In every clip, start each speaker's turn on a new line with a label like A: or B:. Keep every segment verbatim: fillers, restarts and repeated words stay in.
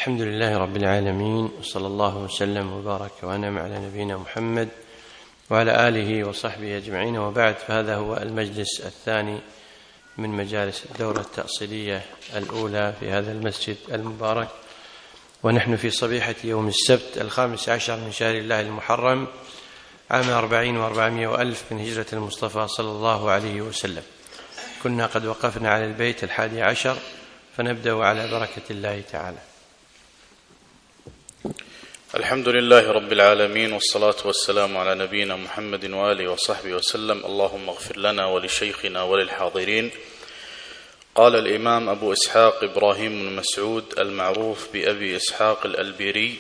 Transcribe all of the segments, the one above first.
A: الحمد لله رب العالمين، وصلى الله وسلم وبارك وأنعم على نبينا محمد وعلى آله وصحبه أجمعين، وبعد، فهذا هو المجلس الثاني من مجالس الدورة التأصيلية الأولى في هذا المسجد المبارك، ونحن في صبيحة يوم السبت الخامس عشر من شهر الله المحرم عام أربعين وأربعمائة وألف من هجرة المصطفى صلى الله عليه وسلم. كنا قد وقفنا على البيت الحادي عشر، فنبدأ على بركة الله تعالى.
B: الحمد لله رب العالمين، والصلاة والسلام على نبينا محمد وآله وصحبه وسلم. اللهم اغفر لنا ولشيخنا وللحاضرين. قال الإمام أبو إسحاق إبراهيم بن مسعود المعروف بأبي إسحاق الألبيري: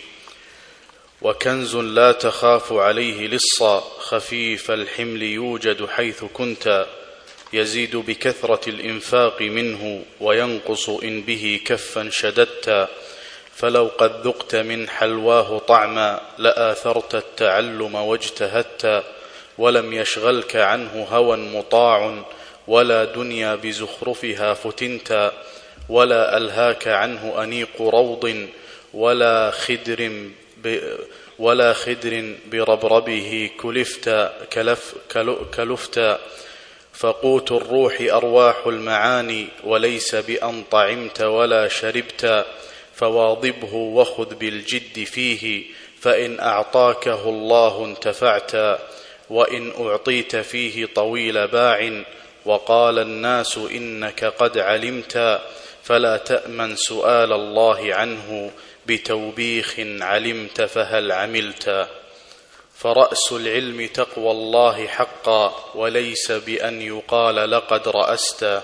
B: وكنز لا تخاف عليه لصا، خفيف الحمل يوجد حيث كنت، يزيد بكثرة الإنفاق منه، وينقص إن به كفا شددت، فلو قد ذقت من حلواه طعما لآثرت التعلم واجتهدت، ولم يشغلك عنه هوى مطاع، ولا دنيا بزخرفها فتنت، ولا ألهاك عنه أنيق روض، ولا خدر ب ولا خدر بربربه كلفت كلف كلفت، فقوت الروح أرواح المعاني، وليس بأن طعمت ولا شربت، فواظبه وخذ بالجد فيه، فإن أعطاكه الله انتفعت، وإن أعطيت فيه طويل باع، وقال الناس إنك قد علمت، فلا تأمن سؤال الله عنه، بتوبيخ علمت فهل عملت. فرأس العلم تقوى الله حقا، وليس بأن يقال لقد رأست،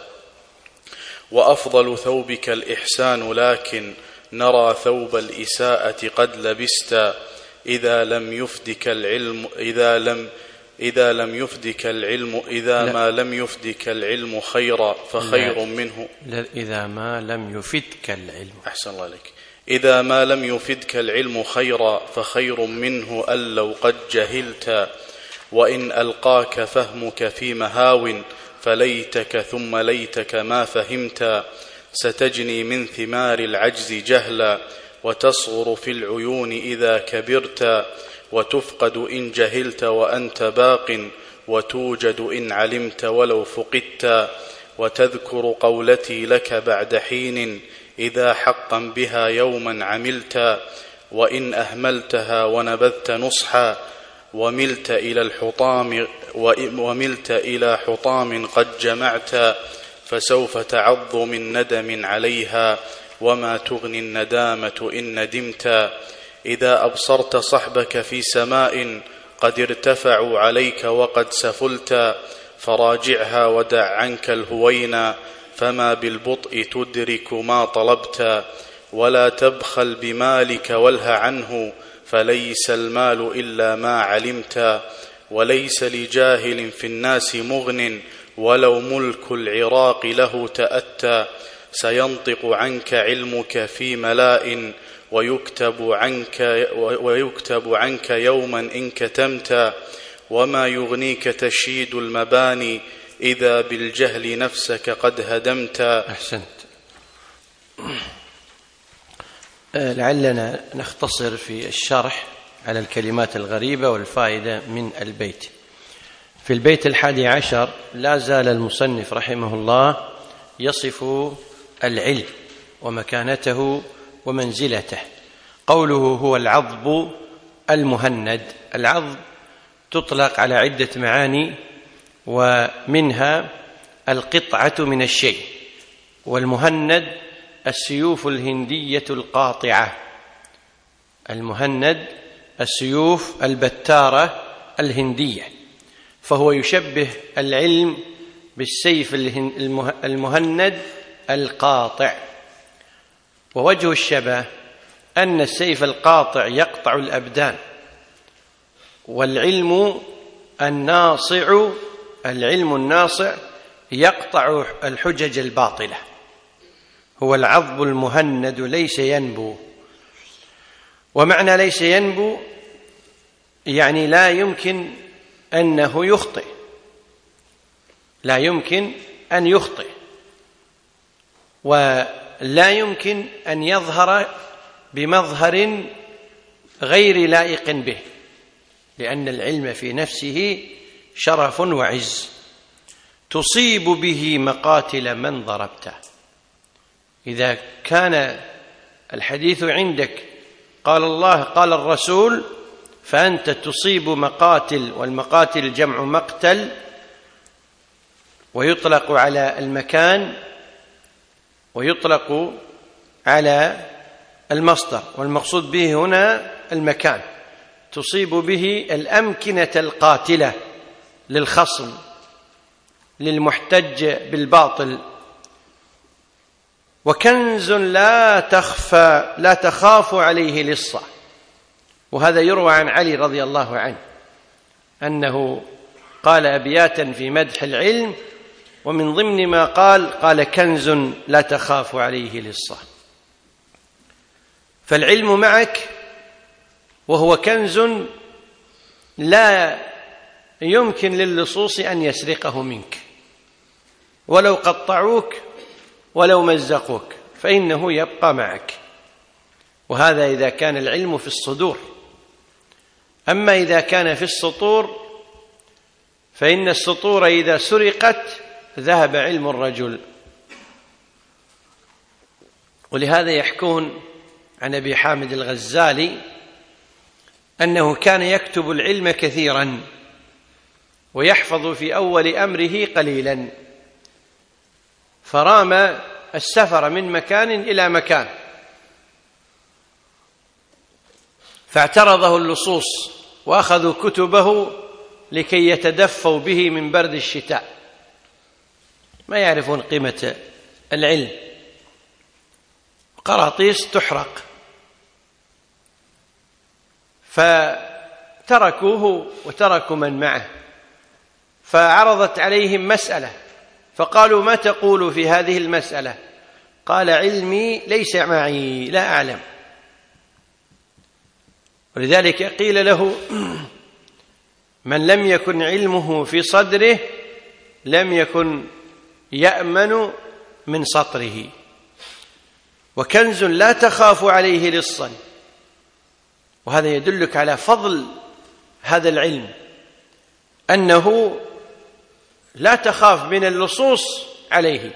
B: وأفضل ثوبك الإحسان، لكن نرى ثوب الإساءة قد لبست، إذا لم يفدك العلم إذا لم إذا لم يفدك العلم إذا لا. ما لم يفدك العلم خيرا فخير لا. منه
A: لا. إذا ما لم يفدك العلم
B: أحسن الله عليك إذا ما لم يفدك العلم خيرا فخير منه أن لو قد جهلت، وإن ألقاك فهمك في مهاو، فليتك ثم ليتك ما فهمت، ستجني من ثمار العجز جهلا، وتصغر في العيون إذا كبرت، وتفقد إن جهلت وأنت باق، وتوجد إن علمت ولو فقدت، وتذكر قولتي لك بعد حين، إذا حقا بها يوما عملت، وإن أهملتها ونبذت نصحا، وملت إلى الحطام وملت إلى حطام قد جمعت، فسوف تعض من ندم عليها، وما تغني الندامة إن ندمت. إذا أبصرت صحبك في سماء قد ارتفعوا عليك وقد سفلت، فراجعها ودع عنك الهوينا، فما بالبطء تدرك ما طلبت، ولا تبخل بمالك واله عنه، فليس المال إلا ما علمت، وليس لجاهل في الناس مغن، ولو ملك العراق له تأتى، سينطق عنك علمك في ملاء، ويكتب عنك, ويكتب عنك يوما إن كتمت، وما يغنيك تشييد المباني، إذا بالجهل نفسك قد هدمت.
A: أحسنت. لعلنا نختصر في الشرح على الكلمات الغريبة والفائدة من البيت. في البيت الحادي عشر لا زال المصنف رحمه الله يصف العلم ومكانته ومنزلته. قوله هو العضب المهند. العضب تطلق على عدة معاني، ومنها القطعة من الشيء، والمهند السيوف الهندية القاطعة. المهند السيوف البتارة الهندية، فهو يشبه العلم بالسيف المهند القاطع. ووجه الشبه أن السيف القاطع يقطع الأبدان، والعلم الناصع العلم الناصع يقطع الحجج الباطلة. هو العضب المهند ليس ينبو. ومعنى ليس ينبو يعني لا يمكن أنه يخطئ، لا يمكن أن يخطئ، ولا يمكن أن يظهر بمظهر غير لائق به، لأن العلم في نفسه شرف وعز، تصيب به مقاتل من ضربته. إذا كان الحديث عندك قال الله قال الرسول، فأنت تصيب مقاتل، والمقاتل جمع مقتل، ويطلق على المكان ويطلق على المصدر، والمقصود به هنا المكان. تصيب به الأمكنة القاتلة للخصم، للمحتج بالباطل. وكنز لا تخفى لا تخاف عليه لصة. وهذا يروى عن علي رضي الله عنه أنه قال أبياتا في مدح العلم، ومن ضمن ما قال قال كنز لا تخاف عليه لصة. فالعلم معك وهو كنز لا يمكن للصوص أن يسرقه منك، ولو قطعوك ولو مزقوك فإنه يبقى معك. وهذا إذا كان العلم في الصدور. أما إذا كان في السطور فإن السطور إذا سرقت ذهب علم الرجل. ولهذا يحكون عن أبي حامد الغزالي أنه كان يكتب العلم كثيرا ويحفظ في أول أمره قليلا، فرام السفر من مكان إلى مكان، فاعترضه اللصوص وأخذوا كتبه لكي يتدفوا به من برد الشتاء، ما يعرفون قيمة العلم، قراطيس تحرق. فتركوه وتركوا من معه، فعرضت عليهم مسألة فقالوا ما تقول في هذه المسألة؟ قال علمي ليس معي، لا أعلم. ولذلك قيل له من لم يكن علمه في صدره لم يكن يأمن من سطره. وكنز لا تخاف عليه لصا. وهذا يدلك على فضل هذا العلم، أنه لا تخاف من اللصوص عليه،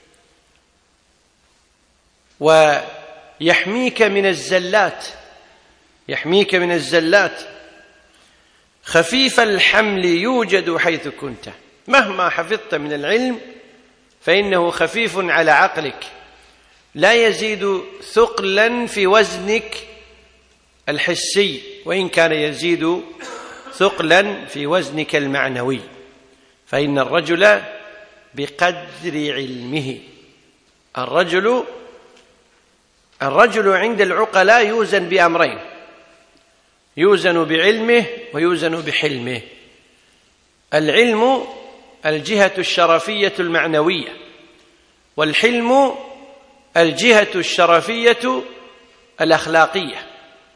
A: ويحميك من الزلات، يحميك من الزلات. خفيف الحمل يوجد حيث كنت. مهما حفظت من العلم فإنه خفيف على عقلك، لا يزيد ثقلا في وزنك الحسي، وإن كان يزيد ثقلا في وزنك المعنوي. فإن الرجل بقدر علمه. الرجل الرجل عند العقلاء يوزن بأمرين: يوزن بعلمه ويوزن بحلمه. العلم الجهة الشرفية المعنوية، والحلم الجهة الشرفية الأخلاقية.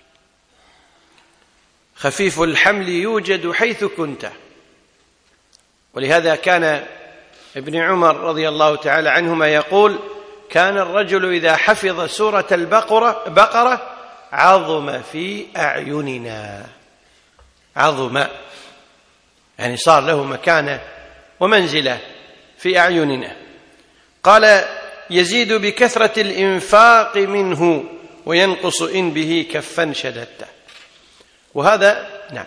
A: خفيف الحمل يوجد حيث كنت. ولهذا كان ابن عمر رضي الله تعالى عنهما يقول: كان الرجل إذا حفظ سورة البقرة بقرة عظم في أعيننا. عظم يعني صار له مكانة ومنزلة في أعيننا. قال: يزيد بكثرة الإنفاق منه وينقص إن به كفا شددته. وهذا نعم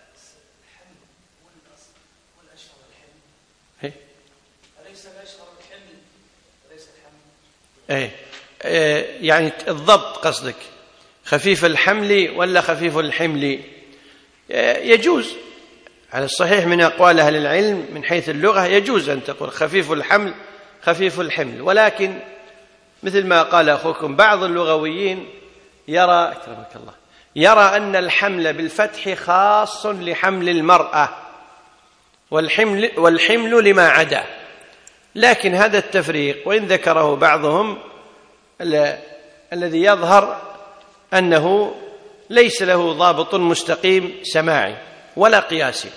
A: إيه؟ إيه يعني الضبط قصدك خفيف الحمل ولا خفيف الحمل؟ إيه يجوز على الصحيح من أقوال أهل العلم من حيث اللغة، يجوز أن تقول خفيف الحمل خفيف الحمل، ولكن مثل ما قال أخوكم بعض اللغويين يرى أكرمك الله يرى أن الحمل بالفتح خاص لحمل المرأة، والحمل, والحمل لما عدا. لكن هذا التفريق وإن ذكره بعضهم الذي يظهر أنه ليس له ضابط مستقيم سماعي ولا قياسي.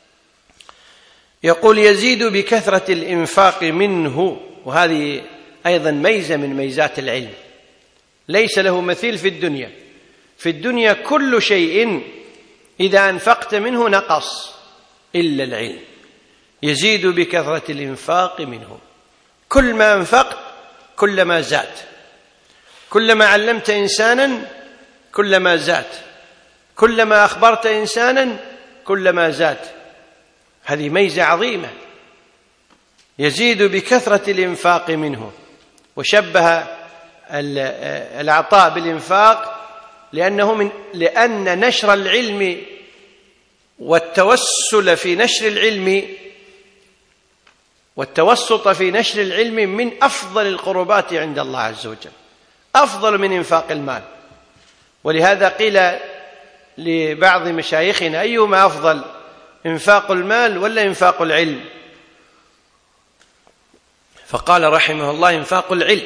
A: يقول: يزيد بكثرة الإنفاق منه. وهذه أيضا ميزة من ميزات العلم، ليس له مثيل في الدنيا. في الدنيا كل شيء إذا أنفقت منه نقص إلا العلم، يزيد بكثرة الإنفاق منه. كل ما أنفقت كلما زاد، كلما علمت إنسانا كلما زاد، كلما أخبرت إنسانا كلما زاد. هذه ميزة عظيمة، يزيد بكثرة الإنفاق منه. وشبه العطاء بالإنفاق لأنه من لأن نشر العلم والتوسل في نشر العلم والتوسط في نشر العلم من أفضل القربات عند الله عز وجل، أفضل من إنفاق المال. ولهذا قيل لبعض مشايخنا: أيهما أفضل، إنفاق المال ولا إنفاق العلم؟ فقال رحمه الله: إنفاق العلم.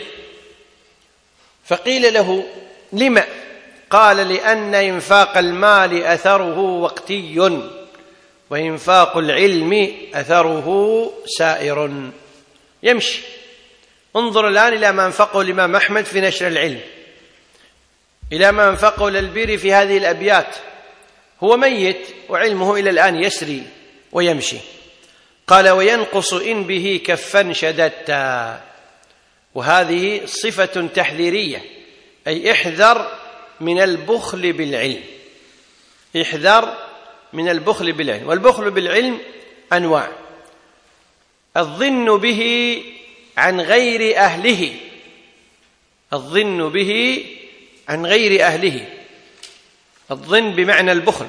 A: فقيل له: لما؟ قال: لأن إنفاق المال أثره وقتي، وإنفاق العلم أثره سائر يمشي. انظر الآن إلى ما أنفقه الإمام أحمد في نشر العلم، إلى ما أنفقه للبير في هذه الأبيات. هو ميت وعلمه إلى الآن يسري ويمشي. قال: وينقص إن به كفا شددتا. وهذه صفة تحذيرية، أي احذر من البخل بالعلم، احذر من البخل بالعلم. والبخل بالعلم أنواع: الظن به عن غير أهله، الظن به عن غير أهله، الظن بمعنى البخل.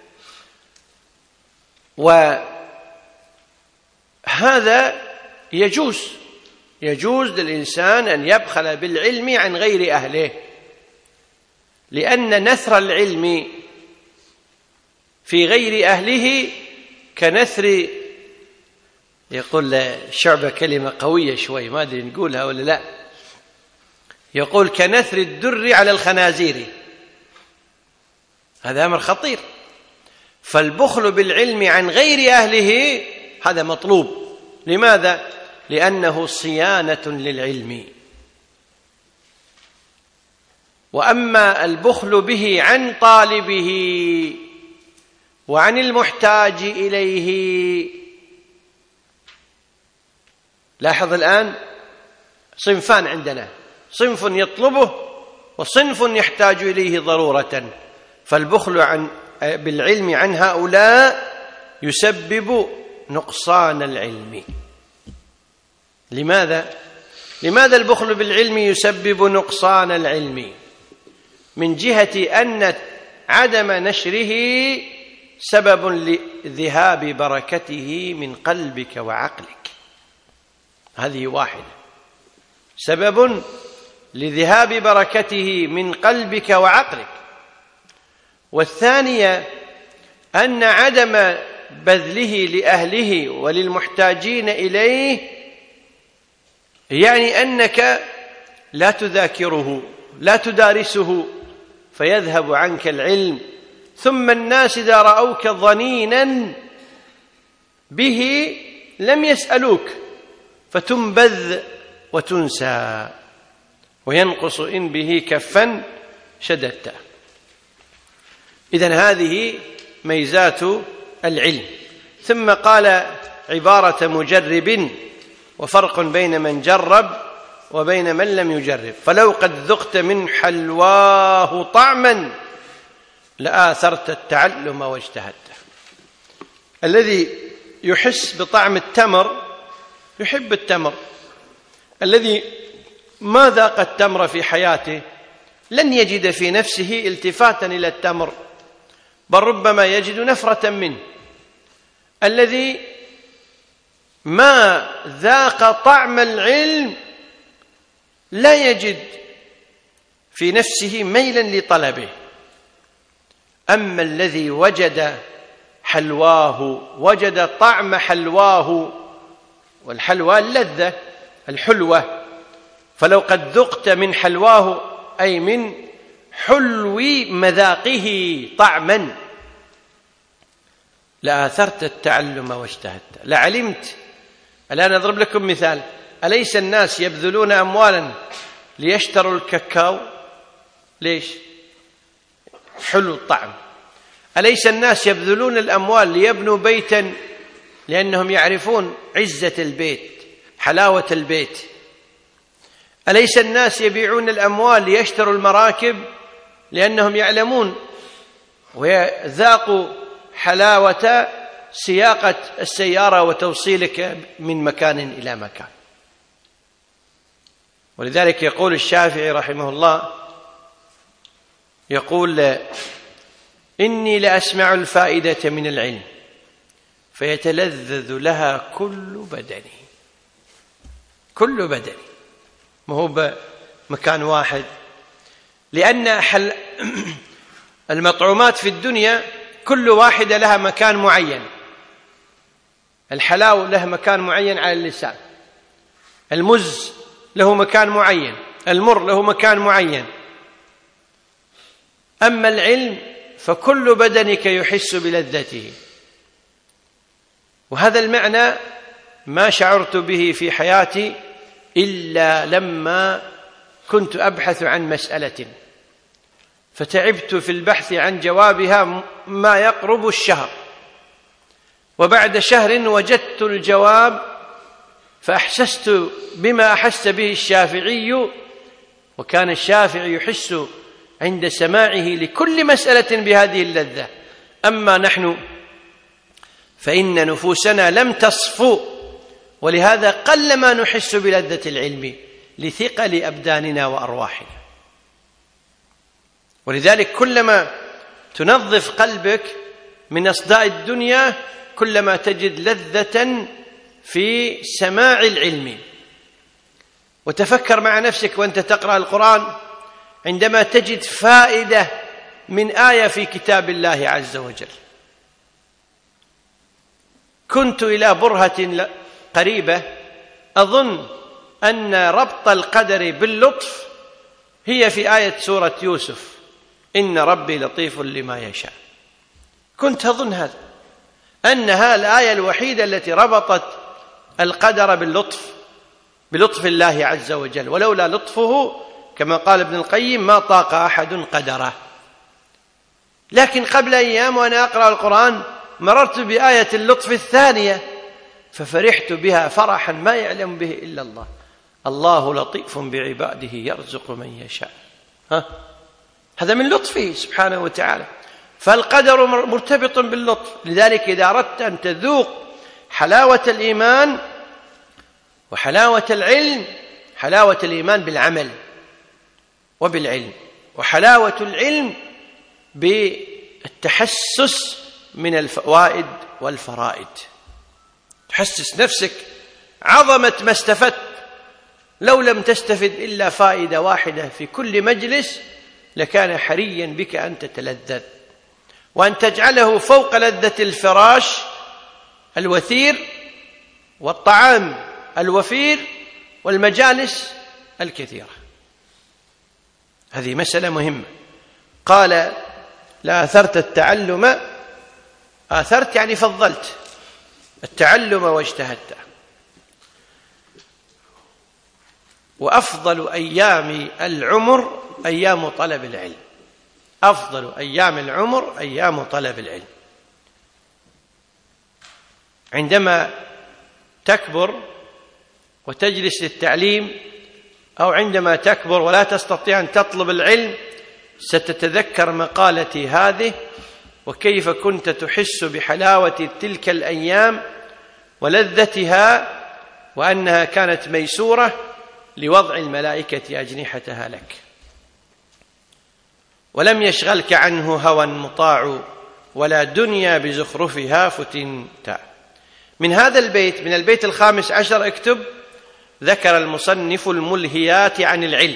A: وهذا يجوز يجوز للإنسان أن يبخل بالعلم عن غير أهله، لأن نثر العلم في غير أهله كنثر، يقول الشعب كلمة قوية شوي ما أدري نقولها ولا لا، يقول كنثر الدر على الخنازير. هذا أمر خطير. فالبخل بالعلم عن غير أهله هذا مطلوب. لماذا؟ لأنه صيانة للعلم. وأما البخل به عن طالبه وعن المحتاج إليه، لاحظ الآن صنفان عندنا: صنف يطلبه وصنف يحتاج إليه ضرورة. فالبخل عن بالعلم عن هؤلاء يسبب نقصان العلم. لماذا؟ لماذا البخل بالعلم يسبب نقصان العلم؟ من جهة أن عدم نشره سبب لذهاب بركته من قلبك وعقلك. هذه واحدة، سبب لذهاب بركته من قلبك وعقلك. والثانية أن عدم بذله لأهله وللمحتاجين إليه يعني أنك لا تذاكره، لا تدارسه، فيذهب عنك العلم. ثم الناس إذا رأوك ظنينا به لم يسألوك، فتنبذ وتنسى. وينقص إن به كفا شددت. إذن هذه ميزات العلم. ثم قال عبارة مجرب: وفرق بين من جرب وبين من لم يجرب. فلو قد ذقت من حلواه طعما لآثرت التعلم واجتهدت. الذي يحس بطعم التمر يحب التمر. الذي ما ذاق التمر في حياته لن يجد في نفسه التفاتا إلى التمر، بل ربما يجد نفرة منه. الذي ما ذاق طعم العلم لا يجد في نفسه ميلا لطلبه. أما الذي وجد حلواه، وجد طعم حلواه، والحلوى اللذة الحلوة، فلو قد ذقت من حلواه أي من حلو مذاقه طعما لآثرت التعلم واجتهدت، لعلمت. الآن أضرب لكم مثال: أليس الناس يبذلون أموالا ليشتروا الكاكاو ليش؟ حلو الطعم. أليس الناس يبذلون الأموال ليبنوا بيتا لأنهم يعرفون عزة البيت، حلاوة البيت؟ أليس الناس يبيعون الأموال ليشتروا المراكب لأنهم يعلمون وذاقوا حلاوة سياقة السيارة وتوصيلك من مكان إلى مكان؟ ولذلك يقول الشافعي رحمه الله، يقول: إني لأسمع الفائدة من العلم فيتلذذ لها كل بدني. كل بدني، ما هو بمكان واحد، لأن حل المطعومات في الدنيا كل واحدة لها مكان معين. الحلاو له مكان معين على اللسان، المز له مكان معين، المر له مكان معين. أما العلم فكل بدنك يحس بلذته. وهذا المعنى ما شعرت به في حياتي إلا لما كنت أبحث عن مسألة فتعبت في البحث عن جوابها ما يقرب الشهر، وبعد شهر وجدت الجواب فأحسست بما أحس به الشافعي، وكان الشافعي يحس عند سماعه لكل مسألة بهذه اللذة. أما نحن فإن نفوسنا لم تصفو، ولهذا قلما نحس بلذة العلم لثقل أبداننا وأرواحنا. ولذلك كلما تنظف قلبك من أصداء الدنيا كلما تجد لذة في سماع العلم. وتفكر مع نفسك وأنت تقرأ القرآن عندما تجد فائدة من آية في كتاب الله عز وجل. كنت إلى برهة قريبة أظن أن ربط القدر باللطف هي في آية سورة يوسف: إن ربي لطيف لما يشاء. كنت أظن هذا، أنها الآية الوحيدة التي ربطت القدر باللطف، بلطف الله عز وجل، ولولا لطفه كما قال ابن القيم ما طاق أحد قدره. لكن قبل أيام وأنا أقرأ القرآن مررت بآية اللطف الثانية ففرحت بها فرحا ما يعلم به إلا الله: الله لطيف بعباده يرزق من يشاء. ها؟ هذا من لطفه سبحانه وتعالى. فالقدر مرتبط باللطف. لذلك إذا أردت أن تذوق حلاوة الإيمان وحلاوة العلم، حلاوة الإيمان بالعمل وبالعلم، وحلاوة العلم بالتحسس من الفوائد والفرائد. تحسس نفسك عظمة ما استفدت. لو لم تستفد إلا فائدة واحدة في كل مجلس لكان حريا بك أن تتلذذ، وأن تجعله فوق لذة الفراش الوثير والطعام الوفير والمجالس الكثيرة. هذه مسألة مهمة. قال: لا أثرت التعلم، آثرت يعني فضلت التعلم واجتهدت. وأفضل أيام العمر أيام طلب العلم. أفضل أيام العمر أيام طلب العلم. عندما تكبر وتجلس للتعليم، أو عندما تكبر ولا تستطيع أن تطلب العلم، ستتذكر مقالتي هذه وكيف كنت تحس بحلاوة تلك الأيام ولذتها، وأنها كانت ميسورة لوضع الملائكة أجنحتها لك. ولم يشغلك عنه هوى مطاع ولا دنيا بزخرفها فتنت. من هذا البيت، من البيت الخامس عشر، اكتب: ذكر المصنف الملهيات عن العلم.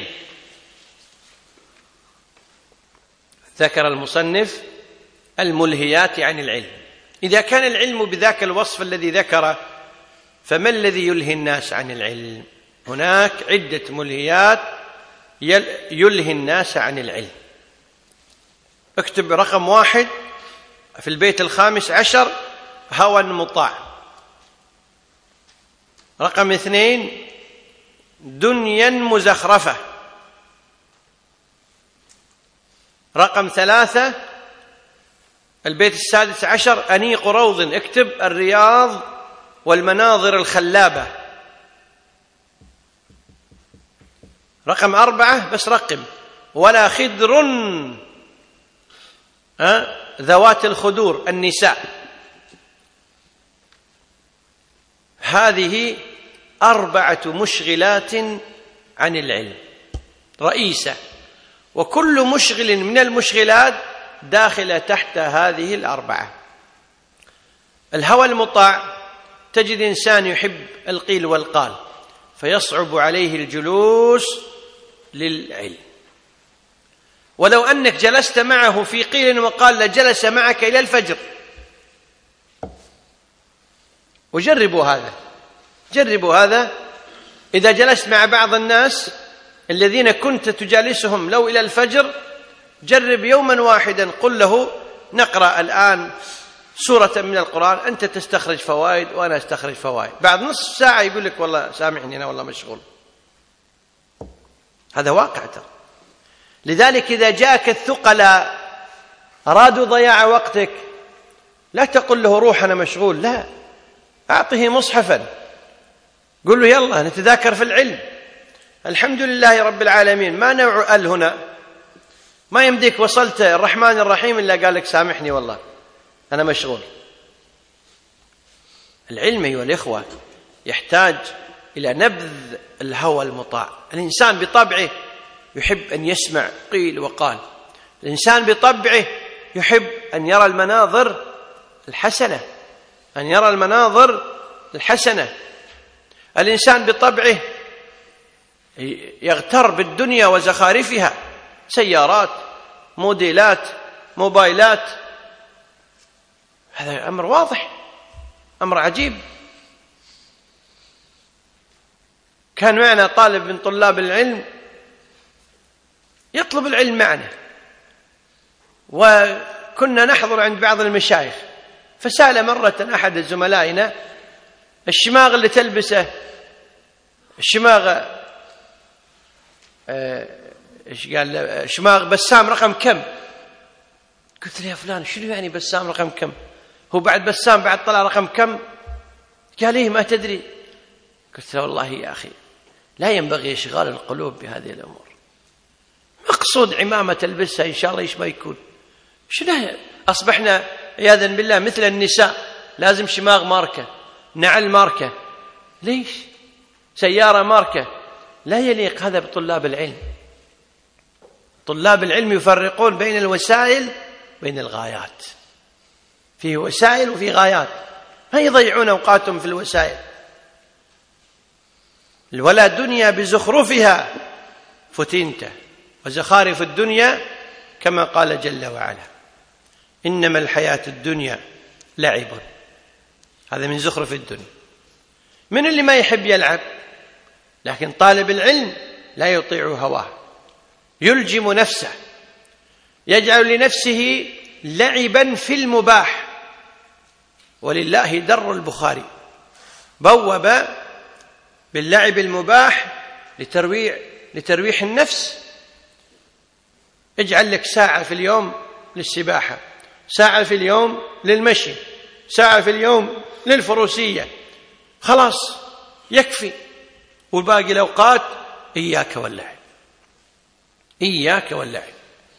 A: ذكر المصنف الملهيات عن العلم. إذا كان العلم بذاك الوصف الذي ذكره فما الذي يلهي الناس عن العلم؟ هناك عدة ملهيات يلهي الناس عن العلم. اكتب رقم واحد في البيت الخامس عشر: هوى مطاع. رقم اثنين: دنيا مزخرفة. رقم ثلاثة البيت السادس عشر: أنيق روض، اكتب الرياض والمناظر الخلابة. رقم أربعة بس رقم: ولا خدر أه؟ ذوات الخدور النساء. هذه أربعة مشغلات عن العلم رئيسة، وكل مشغل من المشغلات داخلة تحت هذه الأربعة. الهوى المطاع، تجد إنسان يحب القيل والقال فيصعب عليه الجلوس للعلم، ولو أنك جلست معه في قيل وقال لجلس معك إلى الفجر. وجربوا هذا، جربوا هذا. إذا جلست مع بعض الناس الذين كنت تجالسهم لو إلى الفجر، جرب يوما واحدا قل له: نقرأ الآن سورة من القرآن، أنت تستخرج فوائد وأنا أستخرج فوائد. بعد نصف ساعة يقول لك: والله سامحني أنا والله مشغول. هذا واقع ترى. لذلك إذا جاءك الثقلاء أرادوا ضياع وقتك، لا تقل له: روح أنا مشغول، لا، أعطه مصحفا، قل له: يلا نتذاكر في العلم. الحمد لله رب العالمين، ما نوع ال هنا؟ ما يمديك وصلت الرحمن الرحيم إلا قال لك: سامحني والله أنا مشغول. العلم أيها الإخوة يحتاج إلى نبذ الهوى المطاع. الإنسان بطبعه يحب أن يسمع قيل وقال، الإنسان بطبعه يحب أن يرى المناظر الحسنة، أن يرى المناظر الحسنة. الإنسان بطبعه يغتر بالدنيا وزخارفها، سيارات، موديلات، موبايلات. هذا أمر واضح، أمر عجيب. كان معنا طالب من طلاب العلم يطلب العلم معنا، وكنا نحضر عند بعض المشايخ، فسأل مرة أحد زملائنا: الشماغ اللي تلبسه الشماغ ايش قال؟ شماغ بسام رقم كم؟ قلت له: يا فلان شنو يعني بسام رقم كم؟ هو بعد بسام بعد طلع رقم كم؟ قال: ليه ما تدري؟ قلت له: والله يا أخي لا ينبغي إشغال القلوب بهذه الأمور. مقصود عمامة تلبسها إن شاء الله إيش ما يكون. شنو أصبحنا عياذا بالله مثل النساء، لازم شماغ ماركة، نعل ماركة، ليش؟ سيارة ماركة. لا يليق هذا بطلاب العلم. طلاب العلم يفرقون بين الوسائل بين الغايات، فيه وسائل وفيه غايات، ما يضيعون أوقاتهم في الوسائل. ولا دنيا بزخرفها فتنته، وزخارف الدنيا كما قال جل وعلا: إنما الحياة الدنيا لعب. هذا من زخرف الدنيا. من اللي ما يحب يلعب؟ لكن طالب العلم لا يطيع هواه، يلجم نفسه، يجعل لنفسه لعبا في المباح. ولله در البخاري بوب باللعب المباح لترويع لترويح النفس. اجعل لك ساعة في اليوم للسباحة، ساعة في اليوم للمشي، ساعة في اليوم للفروسية، خلاص يكفي. والباقي الأوقات إياك واللعب، إياك واللعب.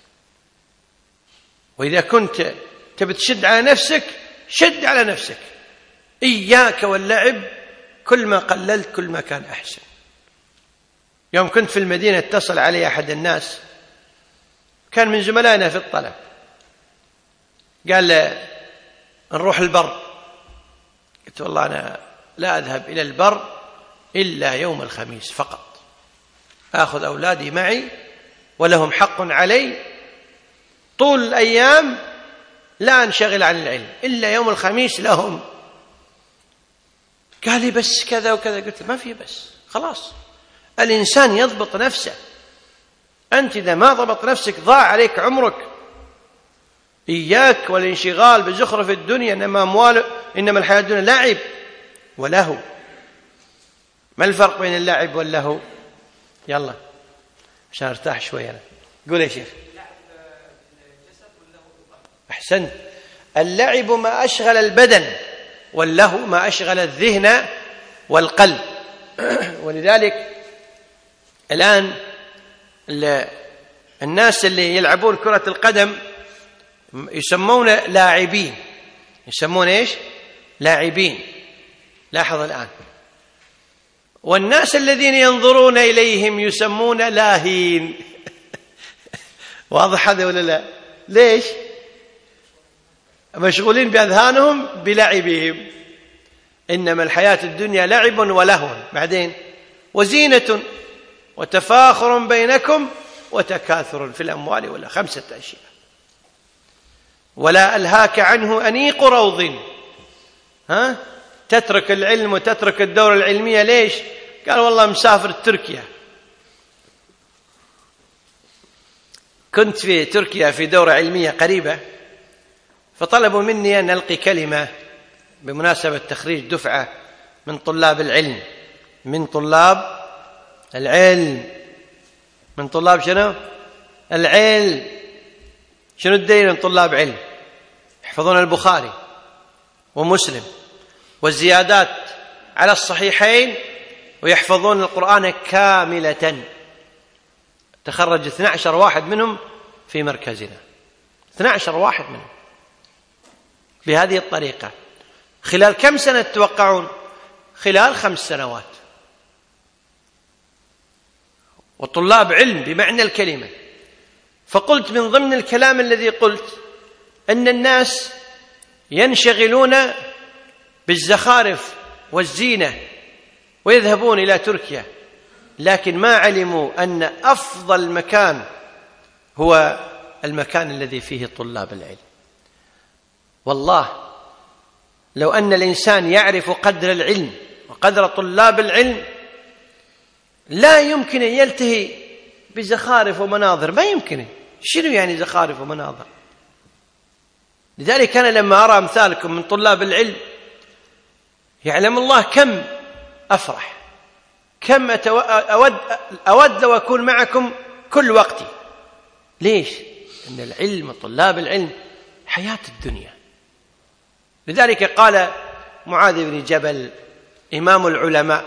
A: وإذا كنت تبي تشد على نفسك شد على نفسك، إياك واللعب. كل ما قللت كل ما كان أحسن. يوم كنت في المدينة اتصل علي أحد الناس، كان من زملائنا في الطلب، قال لي: نروح البر. قلت: والله أنا لا أذهب إلى البر إلا يوم الخميس فقط، آخذ أولادي معي ولهم حق علي، طول الأيام لا أنشغل عن العلم إلا يوم الخميس لهم. قال لي: بس كذا وكذا. قلت: ما في بس، خلاص الإنسان يضبط نفسه. أنت إذا ما ضبط نفسك ضاع عليك عمرك. إياك والانشغال بزخرف الدنيا، إنما أموال إنما الحياة الدنيا لعب ولهو. ما الفرق بين اللعب واللهو؟ يلا عشان ارتاح شوي أنا. قول يا شيخ. أحسنت. اللعب ما أشغل البدن، واللهو ما أشغل الذهن والقلب. ولذلك الآن الناس اللي يلعبون كرة القدم يسمون لاعبين، يسمون إيش؟ لاعبين. لاحظ الآن. والناس الذين ينظرون إليهم يسمون لاهين. واضح هذا ولا لا؟ ليش؟ مشغولين بأذهانهم بلعبهم. إنما الحياة الدنيا لعب ولهو، بعدين وزينة وتفاخر بينكم وتكاثر في الأموال، ولا خمسة أشياء. ولا ألهاك عنه أنيق روض. ها؟ تترك العلم وتترك الدورة العلمية ليش؟ قال والله مسافر تركيا. كنت في تركيا في دورة علمية قريبة، فطلبوا مني أن ألقي كلمة بمناسبة تخريج دفعة من طلاب العلم، من طلاب العلم من طلاب شنو؟ العلم. شنو الدليل من طلاب علم؟ يحفظون البخاري ومسلم والزيادات على الصحيحين، ويحفظون القرآن كاملة. تخرج اثني عشر واحد منهم في مركزنا، اثني عشر واحد منهم بهذه الطريقة. خلال كم سنة تتوقعون؟ خلال خمس سنوات. وطلاب علم بمعنى الكلمة. فقلت من ضمن الكلام الذي قلت أن الناس ينشغلون بالزخارف والزينة ويذهبون إلى تركيا، لكن ما علموا أن أفضل مكان هو المكان الذي فيه طلاب العلم. والله لو أن الإنسان يعرف قدر العلم وقدر طلاب العلم لا يمكن أن يلتهي بزخارف ومناظر، ما يمكن. شنو يعني زخارف ومناظر؟ لذلك أنا لما أرى أمثالكم من طلاب العلم يعلم الله كم أفرح، كم أود, أود لو أكون معكم كل وقتي. ليش؟ إن العلم وطلاب العلم حياة الدنيا. لذلك قال معاذ بن جبل إمام العلماء،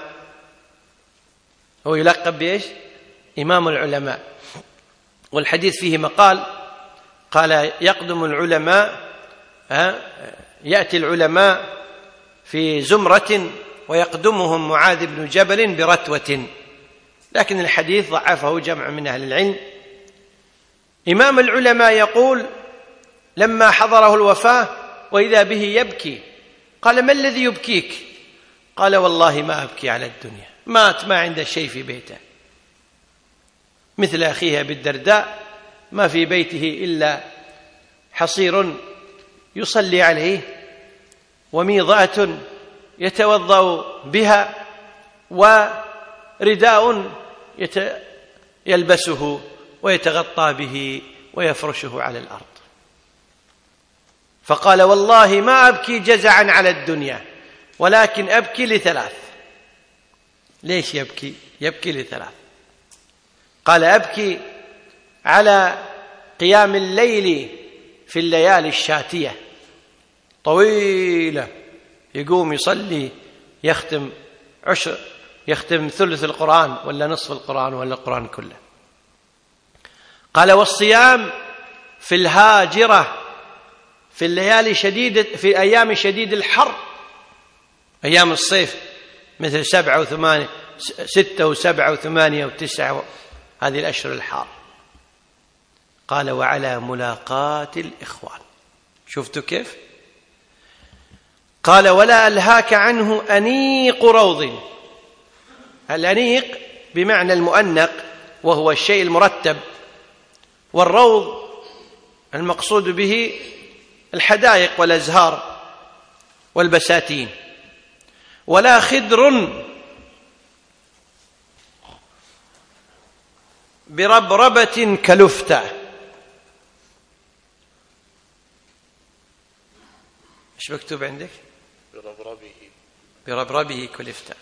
A: هو يلقب بإيش؟ إمام العلماء. والحديث فيه مقال، قال يقدم العلماء، يأتي العلماء في زمرة ويقدمهم معاذ بن جبل برتوة، لكن الحديث ضعفه جمع من أهل العلم. إمام العلماء يقول لما حضره الوفاة وإذا به يبكي، قال ما الذي يبكيك؟ قال والله ما أبكي على الدنيا، مات ما عنده شيء في بيته، مثل أخيه أبي الدرداء ما في بيته إلا حصير يصلي عليه وميضأة يتوضأ بها ورداء يلبسه ويتغطى به ويفرشه على الأرض. فقال والله ما أبكي جزعا على الدنيا، ولكن أبكي لثلاث. ليش يبكي؟ يبكي لثلاث. قال أبكي على قيام الليل في الليالي الشاتية طويلة، يقوم يصلي يختم عشر يختم ثلث القرآن ولا نصف القرآن ولا القرآن كله. قال والصيام في الهاجرة في الليالي شديدة، في أيام شديد الحر، أيام الصيف مثل سبعة وثمانية ستة وسبعة وثمانية وتسعة، هذه الأشهر الحار. قال وعلى ملاقاة الإخوان. شفتوا كيف؟ قال ولا ألهاك عنه أنيق روض. الأنيق بمعنى المؤنق وهو الشيء المرتب، والروض المقصود به الحدائق والأزهار والبساتين. ولا خدر بربربة كلفتة. ايش مكتوب عندك؟
B: بربربه
A: بربربه كلفتة.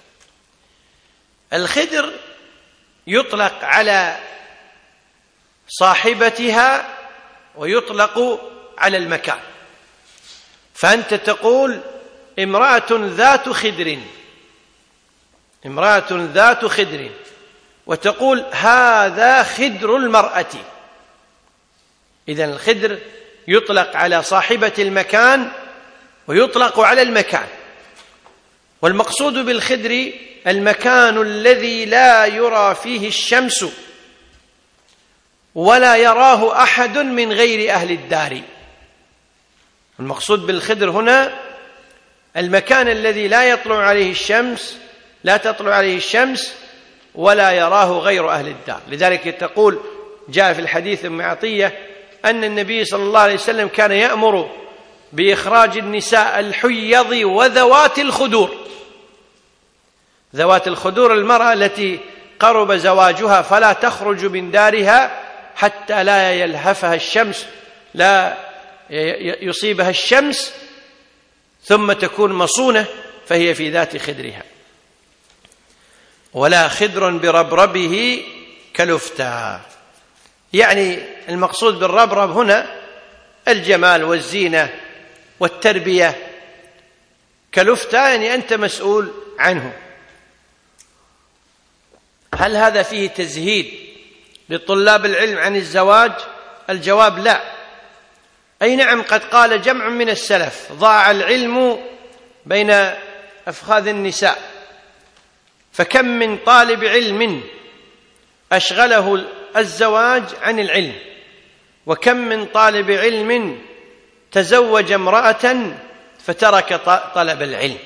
A: الخدر يطلق على صاحبتها ويطلق على المكان. فأنت تقول امرأة ذات خدر، امرأة ذات خدر، وتقول هذا خدر المرأة. إذن الخدر يطلق على صاحبة المكان ويطلق على المكان. والمقصود بالخدر المكان الذي لا يرى فيه الشمس ولا يراه أحد من غير أهل الدار. المقصود بالخدر هنا المكان الذي لا يطلع عليه الشمس، لا تطلع عليه الشمس ولا يراه غير أهل الدار. لذلك تقول جاء في الحديث أم عطية أن النبي صلى الله عليه وسلم كان يأمر بإخراج النساء الحيض وذوات الخدور. ذوات الخدور المرأة التي قرب زواجها فلا تخرج من دارها حتى لا يلهفها الشمس، لا يصيبها الشمس، ثم تكون مصونة فهي في ذات خدرها. ولا خدر بربربه كلفتا، يعني المقصود بالربرب هنا الجمال والزينة والتربية. كلفتا يعني أنت مسؤول عنه. هل هذا فيه تزهيد لطلاب العلم عن الزواج؟ الجواب لا. أي نعم، قد قال جمع من السلف ضاع العلم بين أفخاذ النساء، فكم من طالب علم أشغله الزواج عن العلم، وكم من طالب علم تزوج امرأة فترك طلب العلم.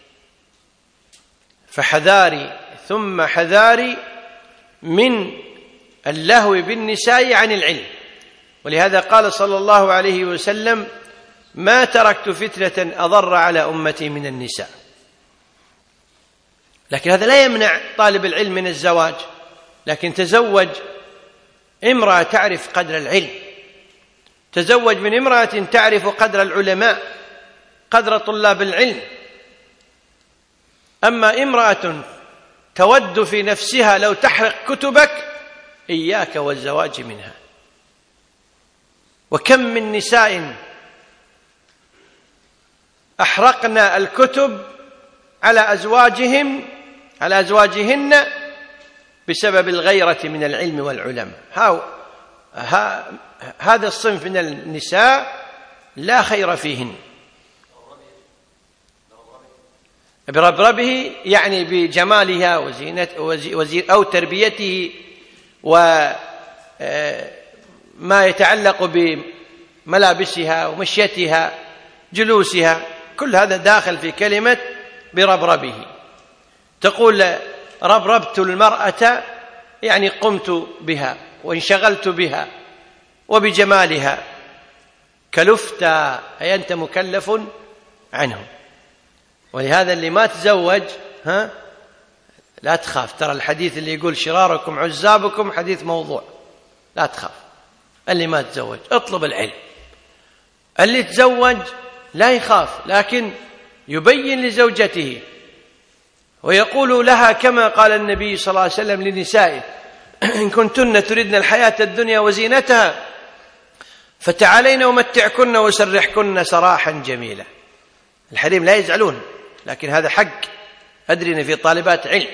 A: فحذاري ثم حذاري من اللهو بالنساء عن العلم. ولهذا قال صلى الله عليه وسلم ما تركت فتنة أضر على أمتي من النساء. لكن هذا لا يمنع طالب العلم من الزواج، لكن تزوج امرأة تعرف قدر العلم، تزوج من امرأة تعرف قدر العلماء، قدر طلاب العلم. أما امرأة تود في نفسها لو تحرق كتبك إياك والزواج منها. وكم من نساء أحرقنا الكتب على أزواجهم على أزواجهن بسبب الغيرة من العلم والعلماء. ها هذا الصنف من النساء لا خير فيهن. بربربه يعني بجمالها وزينة أو تربيته وما يتعلق بملابسها ومشيتها جلوسها، كل هذا داخل في كلمة بربربه. تقول ربربت المرأة يعني قمت بها وانشغلت بها وبجمالها. كلفتا أي أنت مكلف عنه. ولهذا اللي ما تزوج ها لا تخاف، ترى الحديث اللي يقول شراركم عزابكم حديث موضوع، لا تخاف. اللي ما تزوج اطلب العلم، اللي تزوج لا يخاف، لكن يبين لزوجته ويقول لها كما قال النبي صلى الله عليه وسلم لنسائه إن كنتن تردن الحياة الدنيا وزينتها فتعالين أمتعكن وسرحكن سراحا جميلا. الحريم لا يزعلون، لكن هذا حق. أدري أن في طالبات علم،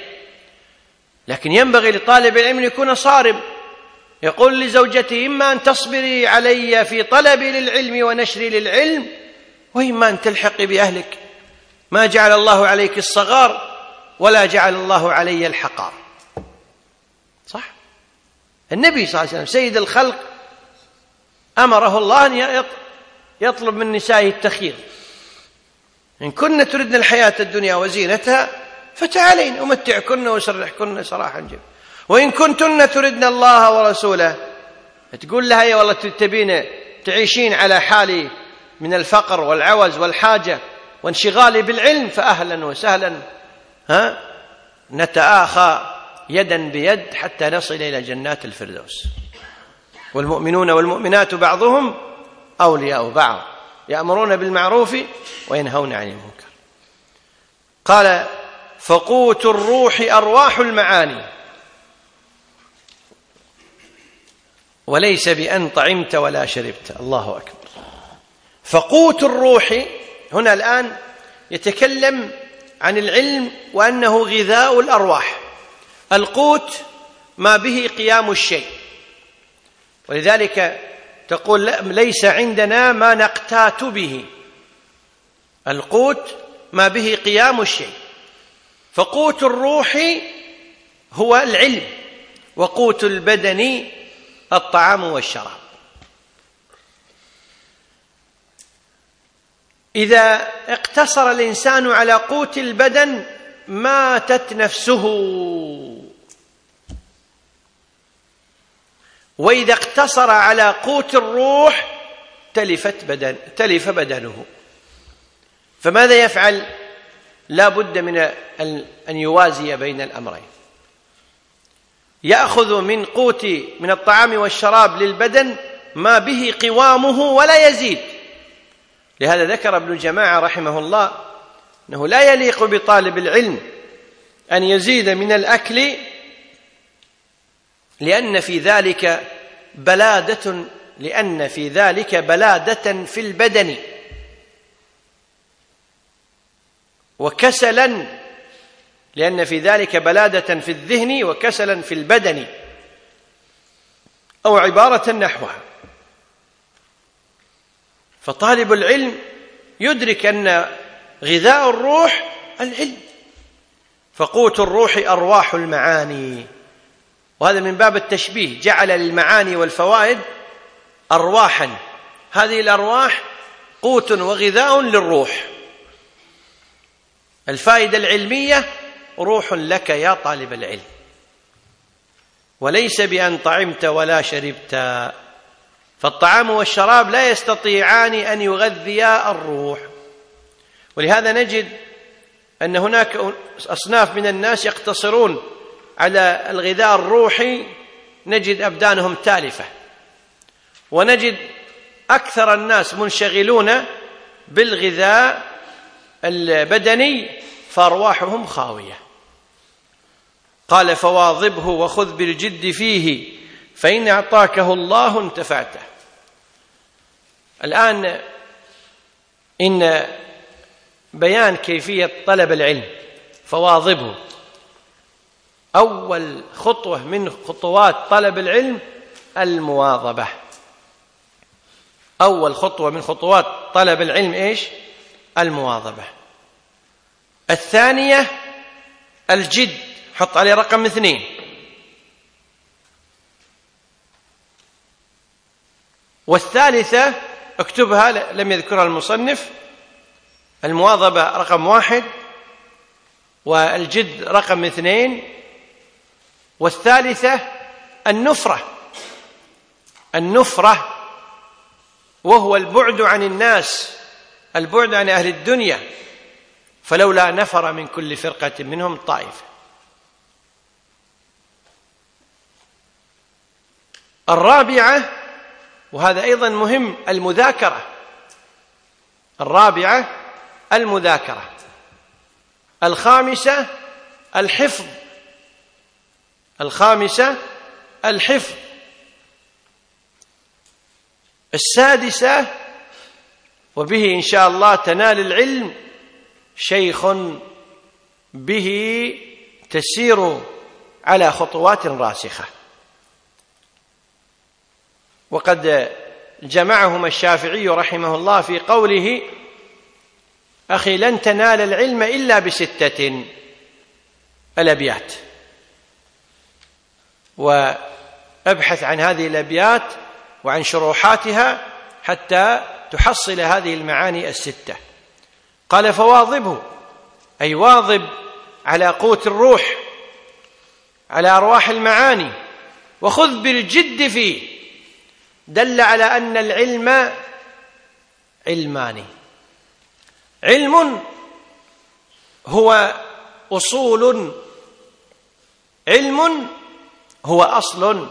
A: لكن ينبغي لطالب العلم أن يكون صارم، يقول لزوجته إما أن تصبري علي في طلبي للعلم ونشري للعلم، وإما أن تلحقي بأهلك. ما جعل الله عليك الصغار ولا جعل الله علي الحقار. صح؟ النبي صلى الله عليه وسلم سيد الخلق أمره الله أن يطلب من نسائه التخيير. إن كن تردن الحياة الدنيا وزينتها فتعالين أمتعكن وسرحكن سراحا جميلا، وإن كنتن تردن الله ورسوله، تقول لها يا والله تبين تعيشين على حالي من الفقر والعوز والحاجة وانشغالي بالعلم فأهلا وسهلا، ها نتآخى يدا بيد حتى نصل إلى جنات الفردوس. والمؤمنون والمؤمنات بعضهم أولياء بعض يأمرون بالمعروف وينهون عن المنكر. قال فقوت الروح أرواح المعاني، وليس بأن طعمت ولا شربت. الله أكبر. فقوت الروح هنا الآن يتكلم عن العلم وأنه غذاء الأرواح. القوت ما به قيام الشيء، ولذلك تقول ليس عندنا ما نقتات به. القوت ما به قيام الشيء، فقوت الروح هو العلم، وقوت البدن الطعام والشراب. إذا اقتصر الإنسان على قوت البدن ماتت نفسه، وإذا اقتصر على قوت الروح تلفت بدن تلف بدنه. فماذا يفعل؟ لا بد من أن يوازي بين الأمرين، يأخذ من قوت من الطعام والشراب للبدن ما به قوامه ولا يزيد. لهذا ذكر ابن جماعة رحمه الله أنه لا يليق بطالب العلم أن يزيد من الأكل، لأن في ذلك بلادة لأن في ذلك بلادة في البدن وكسلا، لأن في ذلك بلادة في الذهن وكسلا في البدن، أو عبارة نحوها. فطالب العلم يدرك أن غذاء الروح العلم، فقوت الروح أرواح المعاني، وهذا من باب التشبيه، جعل للمعاني والفوائد أرواحا، هذه الأرواح قوت وغذاء للروح. الفائدة العلمية روح لك يا طالب العلم، وليس بأن طعمت ولا شربت، فالطعام والشراب لا يستطيعان أن يغذيا الروح. ولهذا نجد أن هناك أصناف من الناس يقتصرون على الغذاء الروحي، نجد أبدانهم تالفة، ونجد أكثر الناس منشغلون بالغذاء البدني فأرواحهم خاوية. قال فواظبه وخذ بالجد فيه فإن أعطاكه الله انتفعته. الآن إن بيان كيفية طلب العلم، فواظبه، أول خطوة من خطوات طلب العلم المواظبة. أول خطوة من خطوات طلب العلم إيش؟ المواظبة. الثانية الجد، حط عليه رقم اثنين. والثالثة اكتبها، لم يذكرها المصنف، المواظبة رقم واحد، والجد رقم اثنين، والثالثة النفرة. النفرة وهو البعد عن الناس، البعد عن أهل الدنيا، فلولا نفر من كل فرقة منهم طائفة. الرابعة، وهذا أيضا مهم، المذاكرة. الرابعة المذاكرة. الخامسة الحفظ. الخامسة الحفظ. السادسة، وبه إن شاء الله تنال العلم، شيخ به تسير على خطوات راسخة. وقد جمعهما الشافعي رحمه الله في قوله: أخي لن تنال العلم إلا بستة الأبيات. وأبحث عن هذه الأبيات وعن شروحاتها حتى تحصل هذه المعاني الستة. قال فواظبه، أي واظب على قوت الروح، على أرواح المعاني، وخذ بالجد فيه. دل على أن العلم علمان: علم هو أصول، علم هو أصل،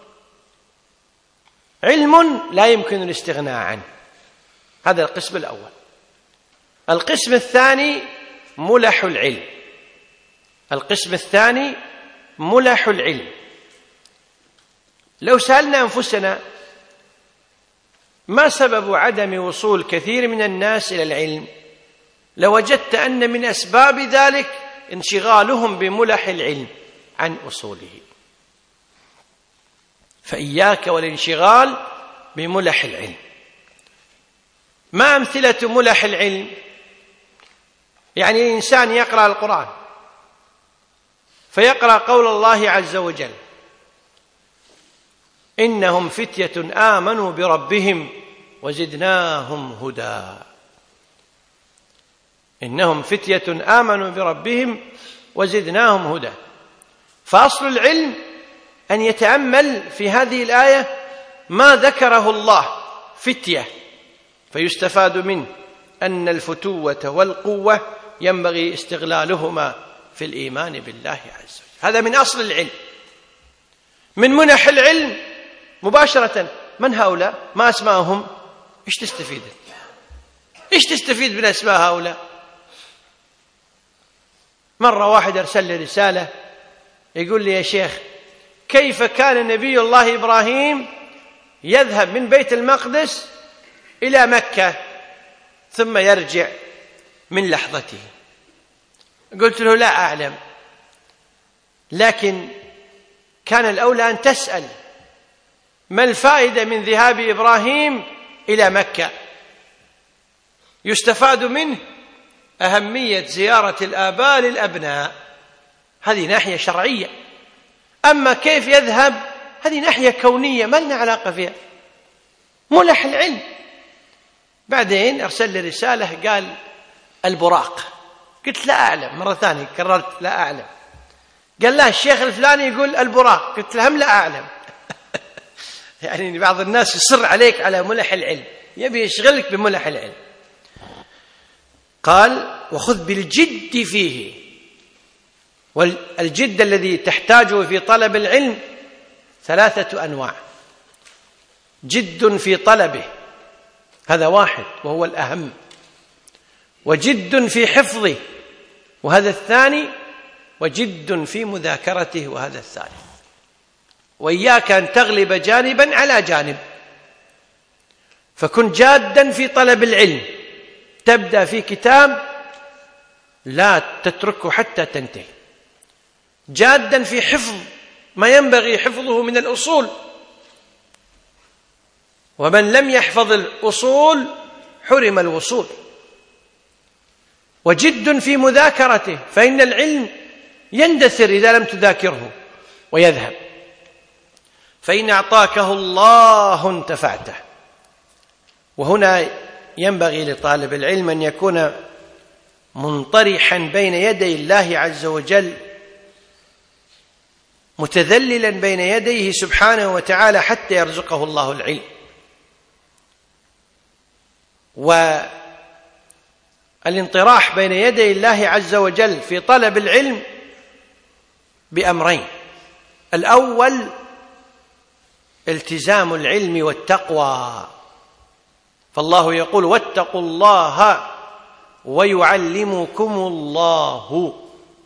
A: علم لا يمكن الاستغناء عنه. هذا القسم الأول. القسم الثاني ملح العلم. القسم الثاني ملح العلم. لو سألنا أنفسنا ما سبب عدم وصول كثير من الناس إلى العلم؟ لوجدت أن من أسباب ذلك انشغالهم بملح العلم عن أصوله. فإياك والانشغال بملح العلم. ما أمثلة ملح العلم؟ يعني إنسان يقرأ القرآن فيقرأ قول الله عز وجل: إنهم فتية آمنوا بربهم وزدناهم هدى. إنهم فتية آمنوا بربهم وزدناهم هدى. فأصل العلم أن يتأمل في هذه الآية ما ذكره الله فتية، فيستفاد منه أن الفتوة والقوة ينبغي استغلالهما في الإيمان بالله عز وجل. هذا من أصل العلم. من منح العلم مباشرة: من هؤلاء؟ ما أسماءهم؟ إيش تستفيد؟ إيش تستفيد من أسماء هؤلاء؟ مرة واحد أرسل لي رسالة يقول لي: يا شيخ، كيف كان نبي الله إبراهيم يذهب من بيت المقدس إلى مكة ثم يرجع من لحظته؟ قلت له: لا أعلم، لكن كان الأولى أن تسأل ما الفائدة من ذهاب إبراهيم إلى مكة؟ يستفاد منه أهمية زيارة الآباء للأبناء، هذه ناحية شرعية. أما كيف يذهب هذه ناحية كونية ما لنا علاقة فيها، ملح العلم. بعدين أرسل لي رسالة قال: البراق. قلت: لا أعلم. مرة ثانية كررت: لا أعلم. قال: لا، الشيخ الفلاني يقول البراق. قلت له: هم لا أعلم. يعني بعض الناس يصر عليك على ملح العلم، يبي يشغلك بملح العلم. قال: وخذ بالجد فيه. والجد الذي تحتاجه في طلب العلم ثلاثة أنواع: جد في طلبه، هذا واحد وهو الأهم، وجد في حفظه، وهذا الثاني، وجد في مذاكرته، وهذا الثالث. وإياك أن تغلب جانبا على جانب، فكن جادا في طلب العلم. تبدأ في كتاب لا تتركه حتى تنتهي، جادا في حفظ ما ينبغي حفظه من الأصول، ومن لم يحفظ الأصول حرم الوصول. وجد في مذاكرته، فإن العلم يندثر إذا لم تذاكره ويذهب، فإن أعطاكه الله انتفعته. وهنا ينبغي لطالب العلم أن يكون منطرحا بين يدي الله عز وجل، متذللا بين يديه سبحانه وتعالى حتى يرزقه الله العلم. والانطراح بين يدي الله عز وجل في طلب العلم بأمرين: الأول التزام العلم والتقوى، فالله يقول: واتقوا الله ويعلمكم الله.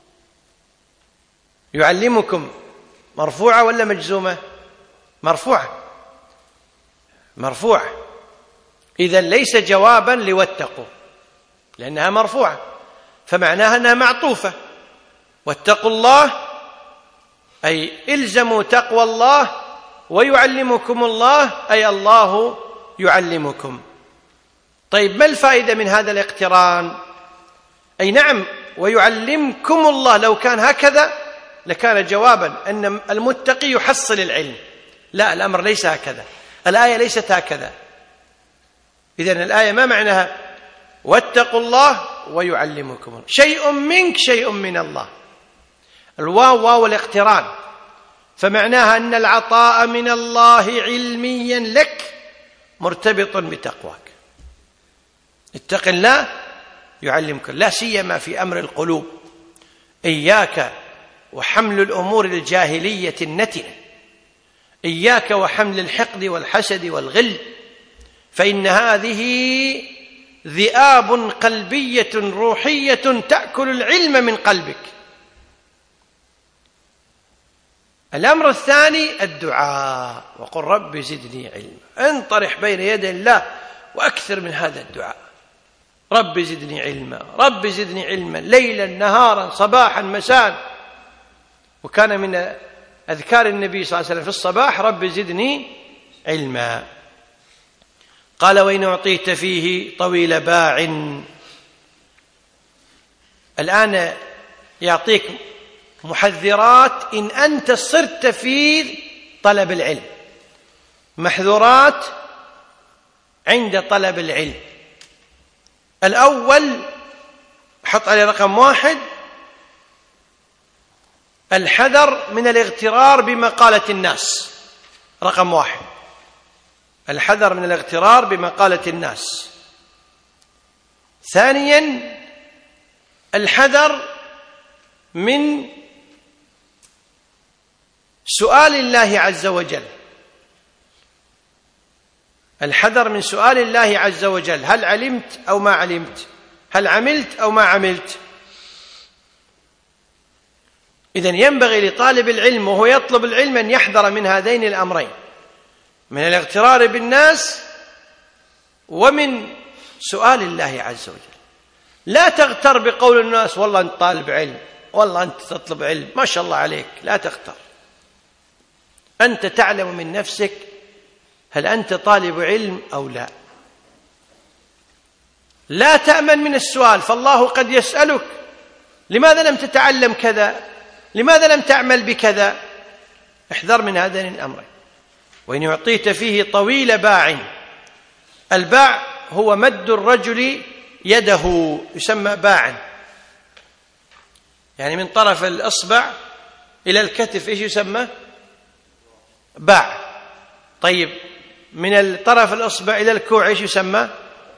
A: يعلمكم مرفوعة ولا مجزومة؟ مرفوعة، مرفوعة. إذن ليس جوابا لواتقوا لأنها مرفوعة، فمعناها أنها معطوفة. واتقوا الله أي إلزموا تقوى الله، ويعلمكم الله أي الله يعلمكم. طيب، ما الفائدة من هذا الاقتران؟ أي نعم، ويعلمكم الله، لو كان هكذا لكان جوابا أن المتقي يحصل العلم. لا، الأمر ليس هكذا، الآية ليست هكذا. إذن الآية ما معناها واتقوا الله ويعلمكم الله؟ شيء منك شيء من الله. الواو واو الاقتران، فمعناها أن العطاء من الله علميا لك مرتبط بتقواك. اتق الله يعلمك، لا سيما في أمر القلوب. إياك وحمل الأمور الجاهلية النتنة، إياك وحمل الحقد والحسد والغل، فإن هذه ذئاب قلبية روحية تأكل العلم من قلبك.
C: الأمر الثاني الدعاء، وقل رب زدني علما. انطرح بين يدي الله وأكثر من هذا الدعاء، رب زدني علما، رب زدني علما، ليلا نهارا صباحا مساء. وكان من أذكار النبي صلى الله عليه وسلم في الصباح رب زدني علما. قال وإن أعطيت فيه طويل باع. الآن يعطيك محذرات إن أنت صرت في طلب العلم، محذورات عند طلب العلم. الأول حط عليه رقم واحد، الحذر من الاغترار بمقالة الناس. رقم واحد الحذر من الاغترار بمقالة الناس. ثانيا الحذر من سؤال الله عز وجل، الحذر من سؤال الله عز وجل، هل علمت أو ما علمت، هل عملت أو ما عملت. إذن ينبغي لطالب العلم وهو يطلب العلم أن يحذر من هذين الأمرين، من الاغترار بالناس ومن سؤال الله عز وجل. لا تغتر بقول الناس والله أنت طالب علم، والله أنت تطلب علم، ما شاء الله عليك. لا تغتر، أنت تعلم من نفسك هل أنت طالب علم أو لا. لا تأمن من السؤال، فالله قد يسألك لماذا لم تتعلم كذا، لماذا لم تعمل بكذا. احذر من هذين الأمرين. وإن أعطيت فيه طويل باع. الباع هو مد الرجل يده، يسمى باعا، يعني من طرف الإصبع إلى الكتف إيش يسمى؟ باع. طيب من طرف الإصبع إلى الكوع إيش يسمى؟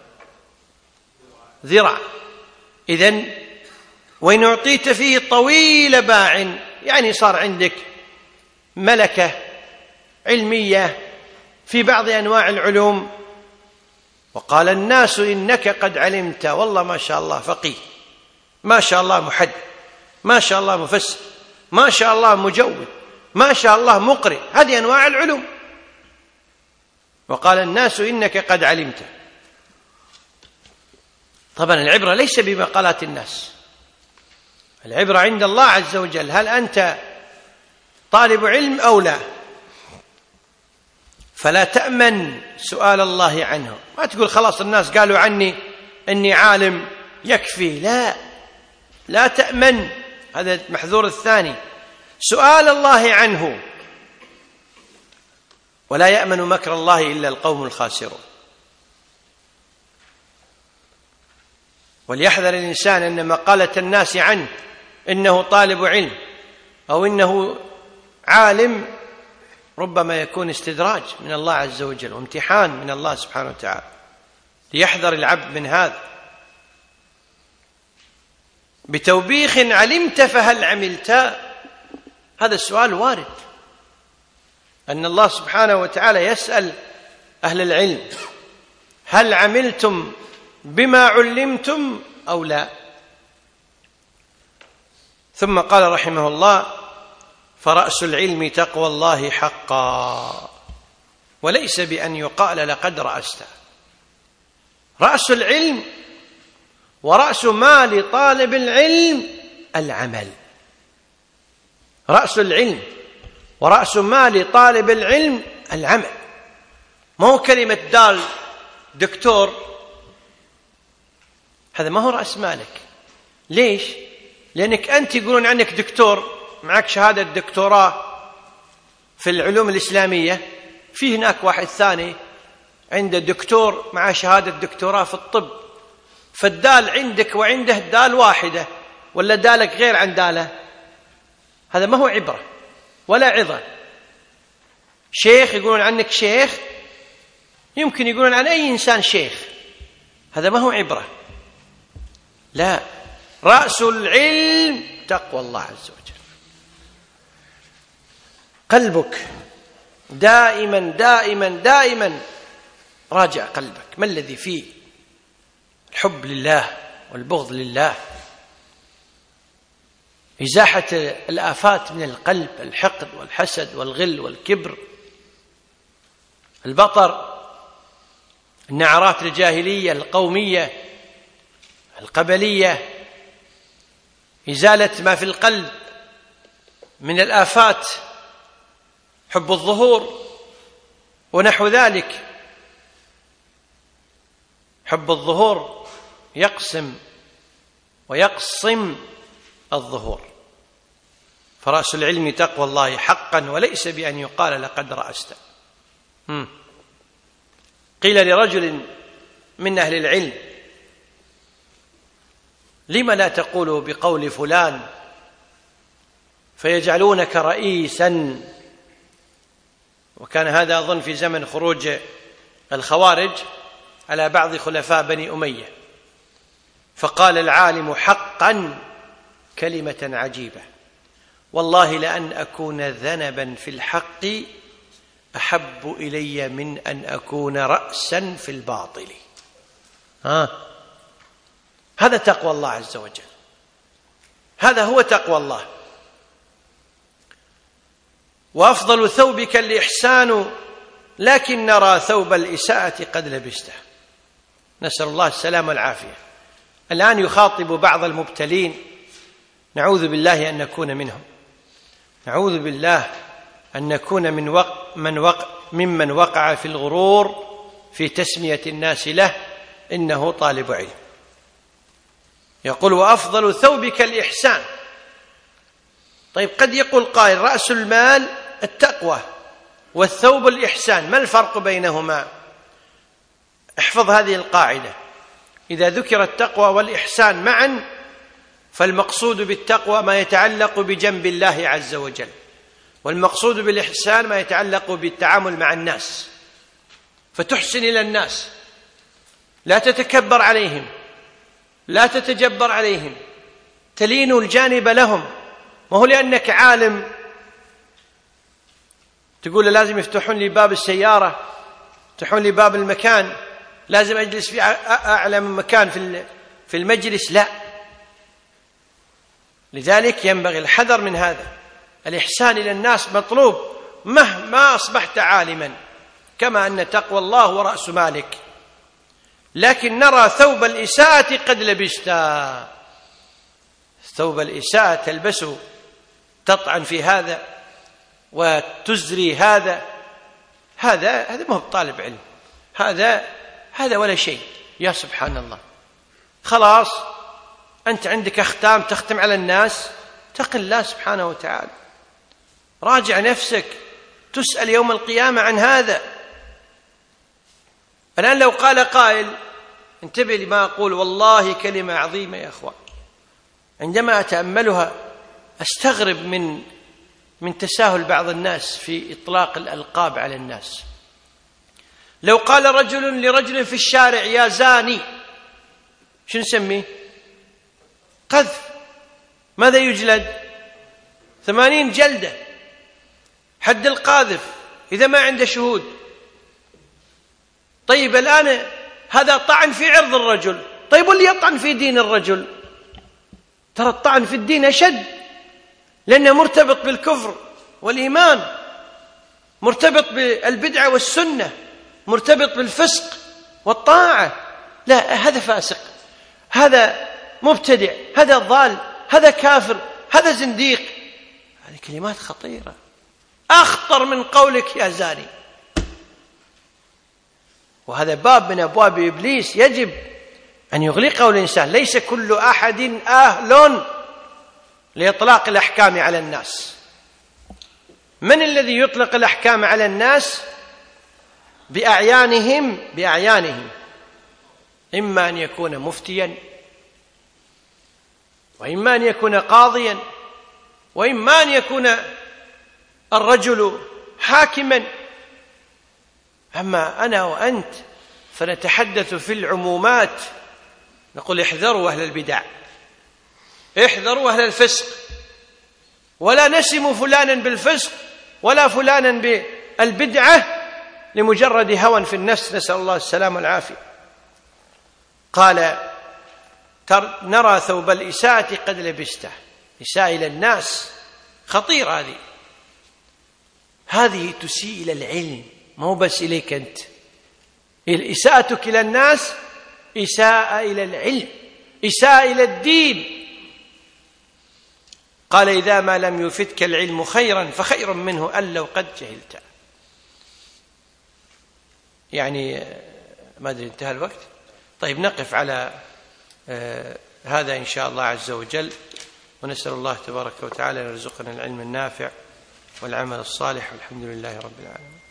C: ذراع. إذن وإن أعطيت فيه طويل باع، يعني صار عندك ملكة علمية في بعض أنواع العلوم. وقال الناس إنك قد علمت، والله ما شاء الله فقيه، ما شاء الله محدث، ما شاء الله مفسر، ما شاء الله مجود، ما شاء الله مقرئ. هذه أنواع العلوم. وقال الناس إنك قد علمت. طبعا العبرة ليس بمقالات الناس، العبرة عند الله عز وجل، هل أنت طالب علم أو لا. فلا تأمن سؤال الله عنه، ما تقول خلاص الناس قالوا عني أني عالم يكفي. لا لا تأمن، هذا المحذور الثاني، سؤال الله عنه. ولا يأمن مكر الله إلا القوم الخاسرون. وليحذر الإنسان أن مقالة الناس عنه إنه طالب علم أو إنه عالم ربما يكون استدراج من الله عز وجل وامتحان من الله سبحانه وتعالى. ليحذر العبد من هذا. بتوبيخ علمت فهل عملت، هذا السؤال وارد، أن الله سبحانه وتعالى يسأل أهل العلم هل عملتم بما علمتم أو لا. ثم قال رحمه الله فرأس العلم تقوى الله حقا، وليس بأن يقال لقد رأست. رأس العلم ورأس مال طالب العلم العمل. رأس العلم ورأس مال طالب العلم العمل، ما هو كلمة دال دكتور، هذا ما هو رأس مالك. ليش؟ لأنك أنت يقولون عنك دكتور، معك شهادة دكتوراه في العلوم الإسلامية، في هناك واحد ثاني عنده دكتور مع شهادة دكتوراه في الطب، فالدال عندك وعنده دال واحدة ولا دالك غير عن داله، هذا ما هو عبرة ولا عظة. شيخ يقولون عنك شيخ، يمكن يقولون عن أي إنسان شيخ، هذا ما هو عبرة. لا، رأس العلم تقوى الله عز وجل. قلبك دائما دائما دائما راجع قلبك، ما الذي فيه؟ الحب لله والبغض لله. إزاحة الآفات من القلب، الحقد والحسد والغل والكبر، البطر، النعرات الجاهلية القومية القبلية، إزالة ما في القلب من الآفات، حب الظهور ونحو ذلك. حب الظهور يقسم ويقصم الظهور، فرأس العلم تقوى الله حقا وليس بأن يقال لقد رأست. قيل لرجل من أهل العلم: لم لا تقول بقول فلان فيجعلونك رئيسا؟ وكان هذا أظن في زمن خروج الخوارج على بعض خلفاء بني أمية. فقال العالم: حقا كلمة عجيبة، والله لأن أكون ذنبا في الحق أحب إلي من أن أكون رأسا في الباطل. ها، هذا تقوى الله عز وجل، هذا هو تقوى الله. وأفضل ثوبك الإحسان لكن نرى ثوب الإساءة قد لبسته. نسأل الله السلامة والعافية. الآن يخاطب بعض المبتلين، نعوذ بالله أن نكون منهم، نعوذ بالله أن نكون من وق من وق ممن وقع في الغرور في تسمية الناس له إنه طالب علم. يقول: وأفضل ثوبك الإحسان. طيب، قد يقول قائل: رأس المال التقوى والثوب الإحسان، ما الفرق بينهما؟ احفظ هذه القاعدة: إذا ذكر التقوى والإحسان معا فالمقصود بالتقوى ما يتعلق بجنب الله عز وجل، والمقصود بالإحسان ما يتعلق بالتعامل مع الناس، فتحسن إلى الناس، لا تتكبر عليهم، لا تتجبر عليهم، تلين الجانب لهم. ما هو لأنك عالم تقول لازم يفتحون لي باب السيارة، يفتحون لي باب المكان، لازم أجلس في أعلى من مكان في المجلس، لا. لذلك ينبغي الحذر من هذا. الإحسان إلى الناس مطلوب مهما أصبحت عالما، كما أن تقوى الله ورأس مالك. لكن نرى ثوب الإساءة قد لبستا، ثوب الإساءة تلبسه، تطعن في هذا وتزري هذا، هذا هذا ما هو طالب علم، هذا هذا ولا شيء. يا سبحان الله، خلاص أنت عندك أختام تختم على الناس، اتق الله سبحانه وتعالى، راجع نفسك، تسأل يوم القيامة عن هذا. الآن لو قال قائل، انتبه لما أقول، والله كلمة عظيمة يا أخوان، عندما أتأملها أستغرب من من تساهل بعض الناس في إطلاق الألقاب على الناس. لو قال رجل لرجل في الشارع: يا زاني، شو نسميه؟ قذف. ماذا يجلد؟ ثمانين جلدة، حد القاذف إذا ما عنده شهود. طيب الآن هذا طعن في عرض الرجل، طيب واللي يطعن في دين الرجل؟ ترى الطعن في الدين أشد، لأنه مرتبط بالكفر والإيمان، مرتبط بالبدعة والسنة، مرتبط بالفسق والطاعة. لا، هذا فاسق، هذا مبتدع، هذا ضال، هذا كافر، هذا زنديق. هذه كلمات خطيرة، أخطر من قولك يا زاني. وهذا باب من أبواب إبليس يجب أن يغلقه الإنسان. ليس كل أحد أهل لإطلاق الأحكام على الناس. من الذي يطلق الأحكام على الناس؟ بأعيانهم بأعيانهم إما أن يكون مفتيا، وإما أن يكون قاضيا، وإما أن يكون الرجل حاكما. أما أنا وأنت فنتحدث في العمومات، نقول: احذروا أهل البدع، احذروا أهل الفسق، ولا نسم فلانا بالفسق ولا فلانا بالبدعة لمجرد هوى في النفس، نسأل الله السلامة والعافية. قال: نرى ثوب الإساءة قد لبسته، إساءة إلى الناس خطير. هذه هذه تسيء إلى العلم، ما هو بس إليك أنت. إساءتك إلى الناس إساءة إلى العلم، إساءة إلى الدين. قال إذا ما لم يفدك العلم خيرا فخير منه أن لو قد جهلت. يعني ما أدري انتهى الوقت. طيب نقف على آه هذا إن شاء الله عز وجل، ونسأل الله تبارك وتعالى أن يرزقنا العلم النافع والعمل الصالح، والحمد لله رب العالمين.